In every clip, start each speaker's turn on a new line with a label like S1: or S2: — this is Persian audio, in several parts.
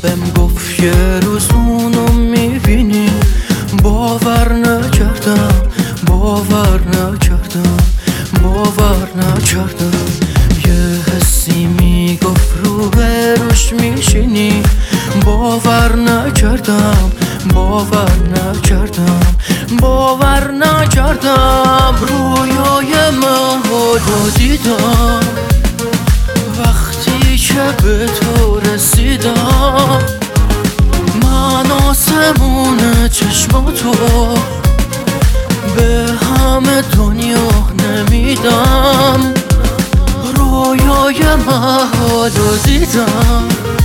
S1: بهم گفت یه روز اونو میبینی. باور نکردم یه حسی میگفت روش میشینی. باور نکردم رویای محالو دیدم وقتی که به تو رسیدم. من آسمون چشماتو به همه دنیا نمیدم. رویای محالو دیدم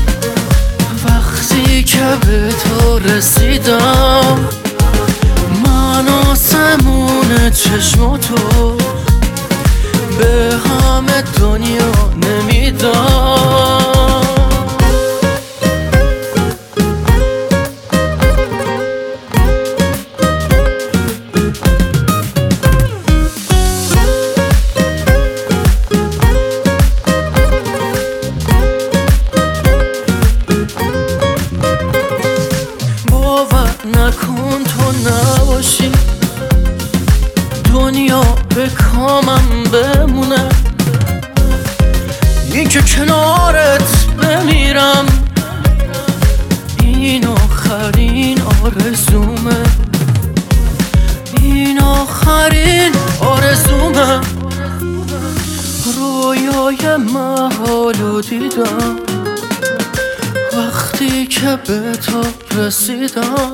S1: وقتی که به تو رسیدم. من آسمون چشماتو به همه دنیا نمیدم. باور نکن تو نباشی دنیا به کامم بمونه. این که کنارت بمیرم این آخرین آرزومه. رویای محالو دیدم وقتی که به تو رسیدم.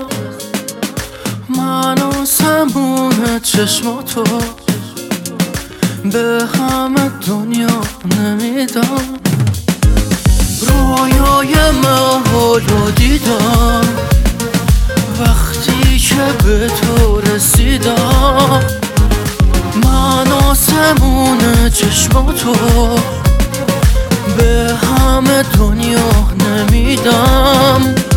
S1: من آسمون چشماتو به همه دنیا نمیدم. رویای محالو دیدم وقتی که به تو رسیدم. من آسمون چشماتو به همه دنیا نمیدم.